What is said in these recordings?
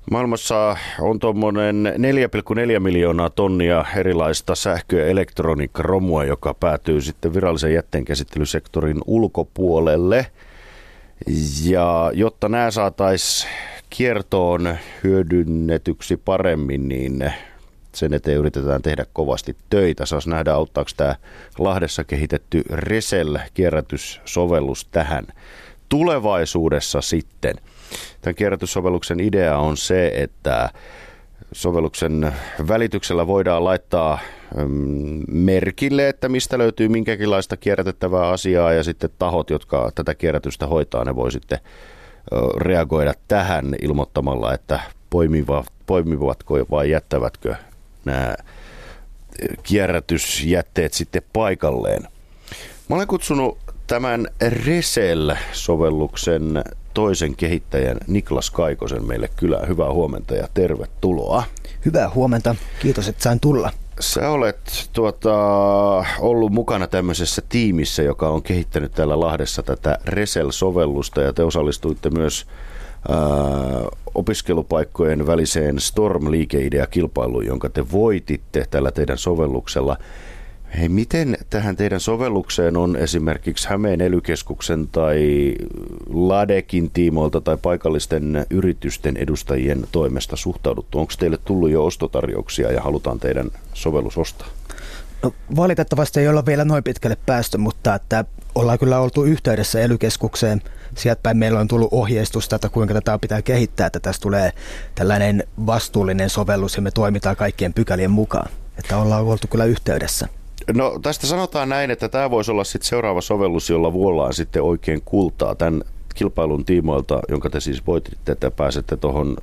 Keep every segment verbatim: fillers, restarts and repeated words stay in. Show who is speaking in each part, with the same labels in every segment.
Speaker 1: Maailmassa on tuommoinen neljä pilkku neljä miljoonaa tonnia erilaista sähkö- ja elektroniikkaromua, joka päätyy sitten virallisen jätteenkäsittelysektorin ulkopuolelle. Ja jotta nämä saataisiin kiertoon hyödynnetyksi paremmin, niin sen eteen yritetään tehdä kovasti töitä. Saas nähdä, auttaako tämä Lahdessa kehitetty Resel-kierrätyssovellus tähän tulevaisuudessa sitten. Tämän kierrätyssovelluksen idea on se, että sovelluksen välityksellä voidaan laittaa merkille, että mistä löytyy minkäkinlaista kierrätettävää asiaa, ja sitten tahot, jotka tätä kierrätystä hoitaa, ne voi sitten reagoida tähän ilmoittamalla, että poimivatko vai jättävätkö nämä kierrätysjätteet sitten paikalleen. Mä olen kutsunut tämän Resel-sovelluksen toisen kehittäjän Niklas Kaikosen meille kylään. Hyvää huomenta ja tervetuloa.
Speaker 2: Hyvää huomenta. Kiitos, että sain tulla.
Speaker 1: Sä olet tuota, ollut mukana tämmöisessä tiimissä, joka on kehittänyt täällä Lahdessa tätä Resel-sovellusta, ja te osallistuitte myös ää, opiskelupaikkojen väliseen Storm-liikeidea-kilpailuun, jonka te voititte tällä teidän sovelluksella. Hei, miten tähän teidän sovellukseen on esimerkiksi Hämeen ely-keskuksen tai Ladekin tiimoilta tai paikallisten yritysten edustajien toimesta suhtauduttu? Onko teille tullut jo ostotarjouksia ja halutaan teidän sovellus ostaa?
Speaker 2: No, valitettavasti ei olla vielä noin pitkälle päästy, mutta että ollaan kyllä oltu yhteydessä ely-keskukseen. Sieltä päin meillä on tullut ohjeistusta, että kuinka tätä pitää kehittää, että tästä tulee tällainen vastuullinen sovellus ja me toimitaan kaikkien pykälien mukaan. Että ollaan oltu kyllä yhteydessä.
Speaker 1: No tästä sanotaan näin, että tämä voisi olla sitten seuraava sovellus, jolla vuollaan sitten oikein kultaa. Tämän kilpailun tiimoilta, jonka te siis voititte, että pääsette tuohon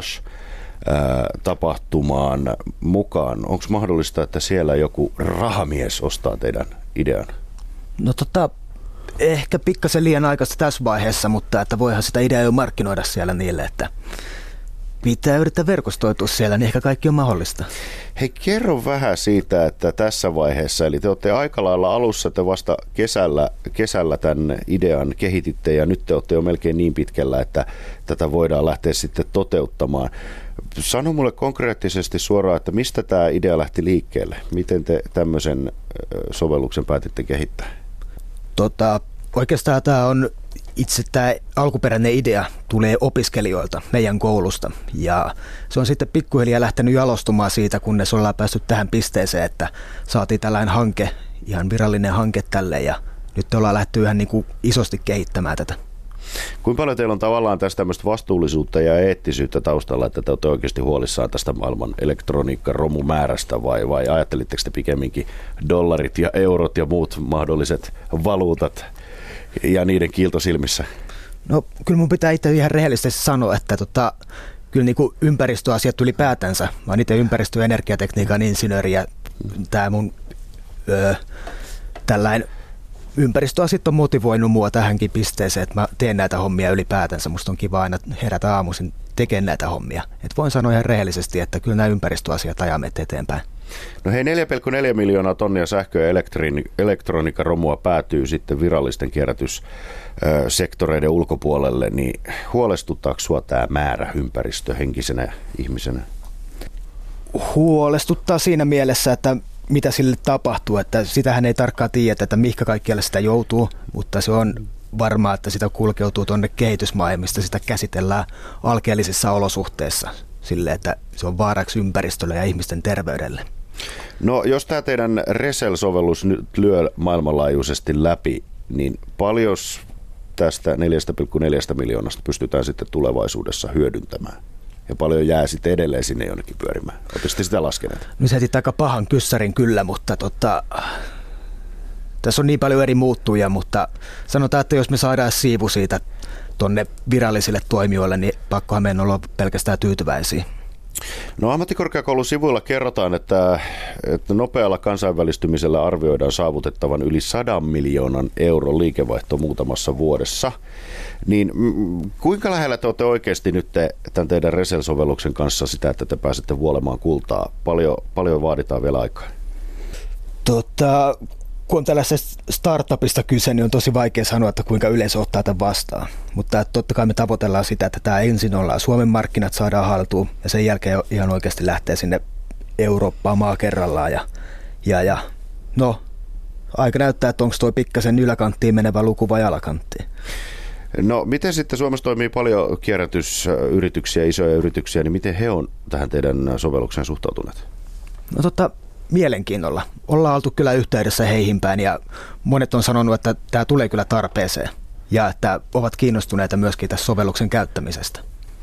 Speaker 1: Slash-tapahtumaan mukaan. Onko mahdollista, että siellä joku rahamies ostaa teidän idean?
Speaker 2: No tota, ehkä pikkasen liian aikaista tässä vaiheessa, mutta että voihan sitä ideaa jo markkinoida siellä niille, että pitää yrittää verkostoitua siellä, niin ehkä kaikki on mahdollista.
Speaker 1: Hei, kerro vähän siitä, että tässä vaiheessa, eli te olette aika lailla alussa, te vasta kesällä, kesällä tämän idean kehititte, ja nyt te olette jo melkein niin pitkällä, että tätä voidaan lähteä sitten toteuttamaan. Sano mulle konkreettisesti suoraan, että mistä tämä idea lähti liikkeelle? Miten te tämmöisen sovelluksen päätitte kehittää?
Speaker 2: Tota, oikeastaan tämä on itse tämä alkuperäinen idea tulee opiskelijoilta meidän koulusta, ja se on sitten pikkuhiljaa lähtenyt jalostumaan siitä, kunnes ollaan päästy tähän pisteeseen, että saatiin tällainen hanke, ihan virallinen hanke tälle, ja nyt ollaan lähty ihan niin kuin isosti kehittämään tätä.
Speaker 1: Kuinka paljon teillä on tavallaan tästä tämmöistä vastuullisuutta ja eettisyyttä taustalla, että te olette oikeasti huolissaan tästä maailman elektroniikkaromumäärästä, vai, vai ajattelitteko te pikemminkin dollarit ja eurot ja muut mahdolliset valuutat ja niiden kiiltosilmissä?
Speaker 2: No kyllä mun pitää itse ihan rehellisesti sanoa, että tota, kyllä niin kuin ympäristöasiat ylipäätänsä. Mä oon itse ympäristö- ja energiatekniikan insinööri, ja tää mun öö, tällainen ympäristöasiat on motivoinut mua tähänkin pisteeseen, että mä teen näitä hommia ylipäätänsä. Musta on kiva aina herätä aamuisin tekemään näitä hommia. Et voin sanoa ihan rehellisesti, että kyllä nämä ympäristöasiat ajaa meitä eteenpäin.
Speaker 1: No hei, neljä pilkku neljä miljoonaa tonnia sähkö- ja elektroniikkaromua päätyy sitten virallisten kierrätyssektoreiden ulkopuolelle, niin huolestuttaako sinua tämä määrä ympäristöhenkisenä ihmisenä?
Speaker 2: Huolestuttaa siinä mielessä, että mitä sille tapahtuu, että sitähän ei tarkkaan tiedä, että mihinkä kaikkialle sitä joutuu, mutta se on varmaa, että sitä kulkeutuu tuonne kehitysmaihin, mistä sitä käsitellään alkeellisissa olosuhteissa sille, että se on vaaraksi ympäristölle ja ihmisten terveydelle.
Speaker 1: No jos tämä teidän Resel-sovellus nyt lyö maailmanlaajuisesti läpi, niin paljon tästä neljä pilkku neljä miljoonasta pystytään sitten tulevaisuudessa hyödyntämään? Ja paljon jää sitten edelleen sinne jonnekin pyörimään. Oletteko sitä laskeneet?
Speaker 2: No se heitit aika pahan kyssärin kyllä, mutta tota, tässä on niin paljon eri muuttujia, mutta sanotaan, että jos me saadaan siivu siitä tuonne virallisille toimijoille, niin pakkohan meidän olla pelkästään tyytyväisiä.
Speaker 1: No ammattikorkeakoulun sivuilla kerrotaan, että, että nopealla kansainvälistymisellä arvioidaan saavutettavan yli sadan miljoonan euron liikevaihto muutamassa vuodessa. Niin mm, kuinka lähellä te olette oikeasti nyt te, tämän teidän Resel-sovelluksen kanssa sitä, että te pääsette vuolemaan kultaa? Paljon, paljon vaaditaan vielä aikaa.
Speaker 2: Tota, kun on tällaisesta startupista kyse, niin on tosi vaikea sanoa, että kuinka yleisö ottaa tämän vastaan. Mutta totta kai me tavoitellaan sitä, että tämä ensin ollaan Suomen markkinat saadaan haltuun ja sen jälkeen ihan oikeasti lähtee sinne Eurooppaan maa kerrallaan. Ja, ja, ja no, aika näyttää, että onko tuo pikkasen yläkanttiin menevä luku vai alakanttiin.
Speaker 1: No miten sitten Suomessa toimii paljon kierrätysyrityksiä, isoja yrityksiä, niin miten he on tähän teidän sovellukseen suhtautuneet?
Speaker 2: No totta, mielenkiinnolla. Ollaan oltu kyllä yhteydessä heihin päin ja monet on sanonut, että tämä tulee kyllä tarpeeseen ja että ovat kiinnostuneita myöskin tässä sovelluksen käyttämisestä.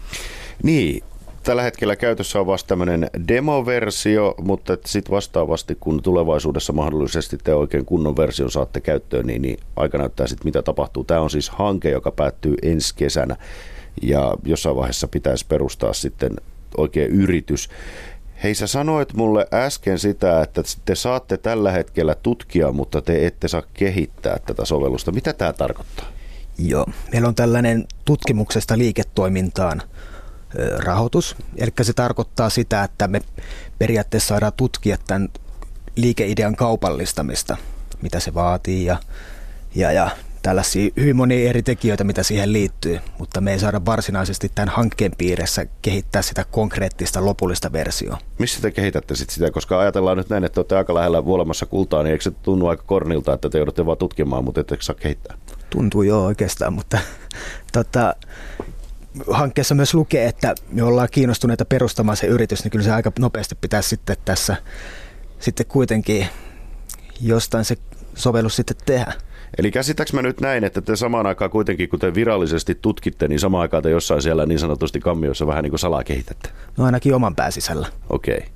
Speaker 1: Niin, tällä hetkellä käytössä on vasta tämmöinen demoversio, mutta sitten vastaavasti kun tulevaisuudessa mahdollisesti te oikein kunnon version saatte käyttöön, niin, niin aika näyttää sitten mitä tapahtuu. Tämä on siis hanke, joka päättyy ensi kesänä ja jossain vaiheessa pitäisi perustaa sitten oikein yritys. Hei, sä sanoit mulle äsken sitä, että te saatte tällä hetkellä tutkia, mutta te ette saa kehittää tätä sovellusta. Mitä tämä tarkoittaa?
Speaker 2: Joo, meillä on tällainen tutkimuksesta liiketoimintaan rahoitus. Eli se tarkoittaa sitä, että me periaatteessa saadaan tutkia tämän liikeidean kaupallistamista, mitä se vaatii ja, ja, ja tällaisia hyvin monia eri tekijöitä, mitä siihen liittyy, mutta me ei saada varsinaisesti tämän hankkeen piirissä kehittää sitä konkreettista lopullista versioa. Missä
Speaker 1: te kehitätte sit sitä? Koska ajatellaan nyt näin, että olette aika lähellä vuolemassa kultaa, niin eikö se tunnu aika kornilta, että te joudutte vaan tutkimaan, mutta ette saa kehittää?
Speaker 2: Tuntuu joo oikeastaan, mutta tota, hankkeessa myös lukee, että me ollaan kiinnostuneita perustamaan se yritys, niin kyllä se aika nopeasti pitäisi sitten tässä sitten kuitenkin jostain se sovellus sitten tehdä.
Speaker 1: Eli käsittääkö mä nyt näin, että te samaan aikaan kuitenkin, kun te virallisesti tutkitte, niin samaan aikaan te jossain siellä niin sanotusti kammiossa vähän niin kuin salaa kehitätte?
Speaker 2: No ainakin oman pään sisällä.
Speaker 1: Okei. Okay.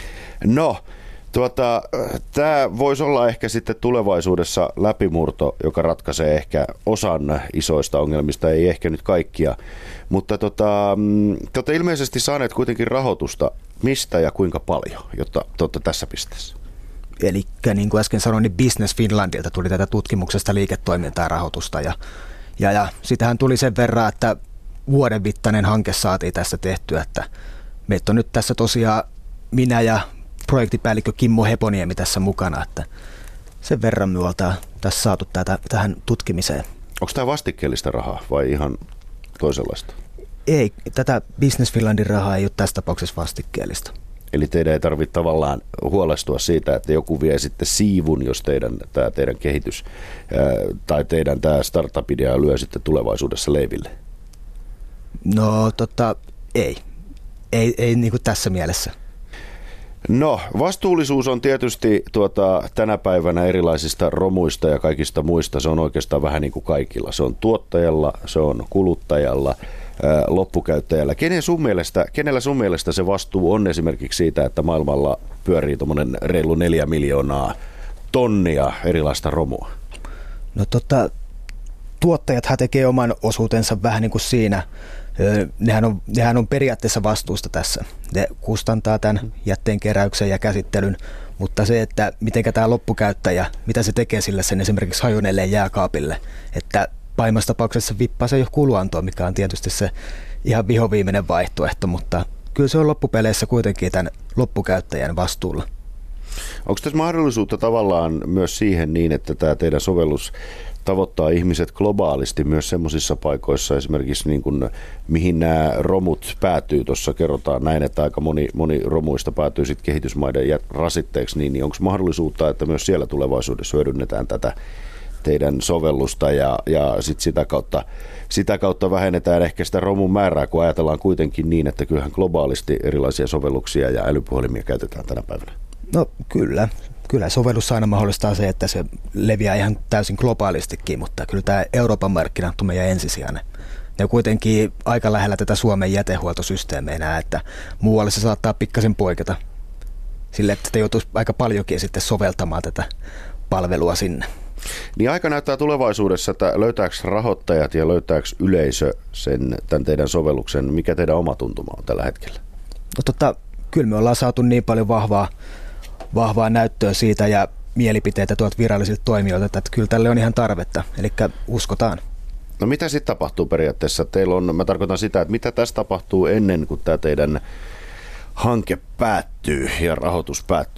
Speaker 1: No, tuota, tämä voisi olla ehkä sitten tulevaisuudessa läpimurto, joka ratkaisee ehkä osan isoista ongelmista, ei ehkä nyt kaikkia. Mutta tota, te olette ilmeisesti saaneet kuitenkin rahoitusta mistä ja kuinka paljon, jotta te olette tässä pisteessä?
Speaker 2: Eli niin kuin äsken sanoin, niin Business Finlandilta tuli tätä tutkimuksesta liiketoimintaa rahoitusta ja, ja, ja sitähän tuli sen verran, että vuoden mittainen hanke saatiin tästä tehtyä, että meitä on nyt tässä tosiaan minä ja projektipäällikkö Kimmo Heponiemi tässä mukana, että sen verran me oltaan tässä saatu tätä, tähän tutkimiseen.
Speaker 1: Onko tämä vastikkeellista rahaa vai ihan toisenlaista?
Speaker 2: Ei, tätä Business Finlandin rahaa ei ole tässä tapauksessa vastikkeellista.
Speaker 1: Eli teidän ei tarvitse tavallaan huolestua siitä, että joku vie sitten siivun, jos teidän, tämä teidän kehitys ää, tai teidän tämä startup-idea lyö sitten tulevaisuudessa leiville?
Speaker 2: No tota, ei. Ei, ei niin kuin tässä mielessä.
Speaker 1: No, vastuullisuus on tietysti tuota, tänä päivänä erilaisista romuista ja kaikista muista. Se on oikeastaan vähän niin kuin kaikilla. Se on tuottajalla, se on kuluttajalla, ää, loppukäyttäjällä. Kenen sun mielestä, kenellä sun mielestä se vastuu on esimerkiksi siitä, että maailmalla pyörii tuommoinen reilu neljä miljoonaa tonnia erilaista romua?
Speaker 2: No tota, tuottajathan tekee oman osuutensa vähän niin kuin siinä. Nehän on, nehän on periaatteessa vastuusta tässä. Ne kustantaa tämän jätteen keräyksen ja käsittelyn, mutta se, että miten tämä loppukäyttäjä, mitä se tekee sille sen esimerkiksi hajonneelle jääkaapille, että pahimmassa tapauksessa vippaa se jo kuluantoon, mikä on tietysti se ihan vihoviimeinen vaihtoehto, mutta kyllä se on loppupeleissä kuitenkin tämän loppukäyttäjän vastuulla.
Speaker 1: Onko tässä mahdollisuutta tavallaan myös siihen niin, että tämä teidän sovellus tavoittaa ihmiset globaalisti myös semmoisissa paikoissa, esimerkiksi niin kuin, mihin nämä romut päätyy. Tuossa kerrotaan näin, että aika moni, moni romuista päätyy sitten kehitysmaiden rasitteeksi, niin, niin onko mahdollisuutta, että myös siellä tulevaisuudessa hyödynnetään tätä teidän sovellusta ja, ja sit sitä, kautta, sitä kautta vähennetään ehkä sitä romun määrää, kun ajatellaan kuitenkin niin, että kyllähän globaalisti erilaisia sovelluksia ja älypuhelimia käytetään tänä päivänä.
Speaker 2: No kyllä. Kyllä sovellus aina mahdollistaa se, että se leviää ihan täysin globaalistikin, mutta kyllä tämä Euroopan markkina on meidän ensisijainen. Ne on kuitenkin aika lähellä tätä Suomen jätehuoltosysteemeinä, että muualle se saattaa pikkasen poiketa sille, että te joutuisi aika paljonkin sitten soveltamaan tätä palvelua sinne.
Speaker 1: Niin aika näyttää tulevaisuudessa, että löytääkö rahoittajat ja löytääkö yleisö sen, tämän teidän sovelluksen, mikä teidän oma tuntuma on tällä hetkellä?
Speaker 2: No tota, kyllä me ollaan saatu niin paljon vahvaa vahvaa näyttöä siitä ja mielipiteitä tuolta virallisilta toimijoilta, että kyllä tälle on ihan tarvetta, eli uskotaan.
Speaker 1: No mitä sitten tapahtuu periaatteessa? Teillä on, mä tarkoitan sitä, että mitä tässä tapahtuu ennen kuin tämä teidän hanke päättyy ja rahoitus päättyy, niin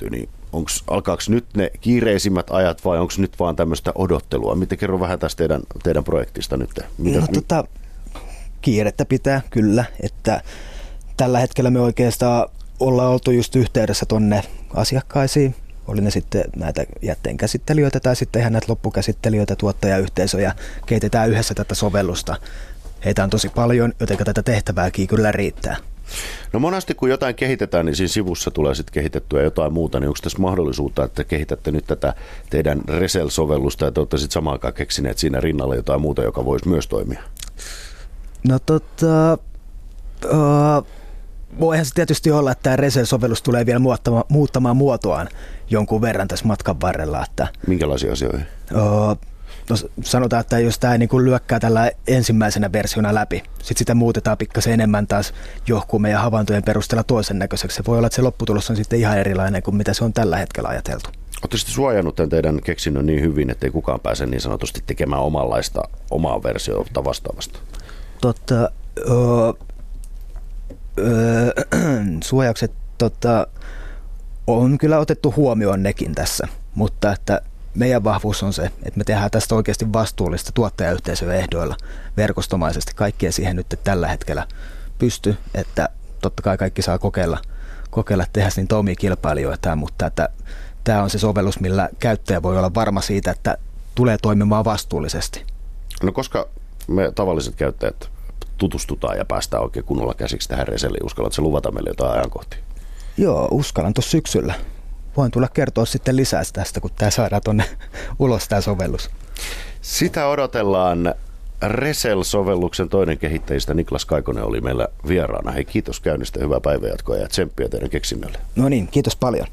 Speaker 1: onko, alkaako nyt ne kiireisimmät ajat vai onko nyt vaan tämmöistä odottelua? Miten kerro vähän tästä teidän, teidän projektista nyt? Mitä,
Speaker 2: no, tota, kiirettä pitää kyllä, että tällä hetkellä me oikeastaan ollaan oltu just yhteydessä tonne asiakkaisiin. Oli ne sitten näitä jätteen käsittelijöitä tai sitten ihan näitä loppukäsittelijöitä, tuottajayhteisöjä. Kehitetään yhdessä tätä sovellusta. Heitä on tosi paljon, joten tätä tehtävääkin kyllä riittää.
Speaker 1: No monesti kun jotain kehitetään, niin siinä sivussa tulee sitten kehitettyä jotain muuta, niin onko tässä mahdollisuutta, että kehitätte nyt tätä teidän Resel-sovellusta ja te olette sitten samaan aikaan keksineet siinä rinnalla jotain muuta, joka voisi myös toimia?
Speaker 2: No tota, uh, voihan se tietysti olla, että tämä Resel-sovellus tulee vielä muuttamaan, muuttamaan muotoaan jonkun verran tässä matkan varrella. Että,
Speaker 1: minkälaisia asioita?
Speaker 2: Uh, No sanotaan, että jos tämä niin kuin lyökkää tällä ensimmäisenä versiona läpi, sitten sitä muutetaan pikkasen enemmän taas johonkin meidän havaintojen perusteella toisen näköiseksi. Se voi olla, että se lopputulos on sitten ihan erilainen kuin mitä se on tällä hetkellä ajateltu.
Speaker 1: Olette sitten suojannut tämän teidän keksinnön niin hyvin, että ei kukaan pääse niin sanotusti tekemään omanlaista omaa versiota vastaavasta?
Speaker 2: Totta, öö, öö, suojaukset tota, on kyllä otettu huomioon nekin tässä, mutta että meidän vahvuus on se, että me tehdään tästä oikeasti vastuullista tuottajayhteisöjen ehdoilla verkostomaisesti. Kaikkea siihen nyt tällä hetkellä pysty, että totta kai kaikki saa kokeilla, kokeilla tehdä niitä omia kilpailijoitaan, mutta että tämä on se sovellus, millä käyttäjä voi olla varma siitä, että tulee toimimaan vastuullisesti.
Speaker 1: No koska me tavalliset käyttäjät tutustutaan ja päästään oikein kunnolla käsiksi tähän Reseliin, uskallatko luvata meille jotain ajankohtia?
Speaker 2: Joo, uskallan tuossa syksyllä. Voin tulla kertoa sitten lisää tästä, kun tämä saadaan tuonne ulos tämä sovellus.
Speaker 1: Sitä odotellaan. Resel-sovelluksen toinen kehittäjistä Niklas Kaikonen oli meillä vieraana. Hei, kiitos käynnistä, hyvää päivänjatkoa ja tsemppiä teidän keksinnölle.
Speaker 2: No niin, kiitos paljon.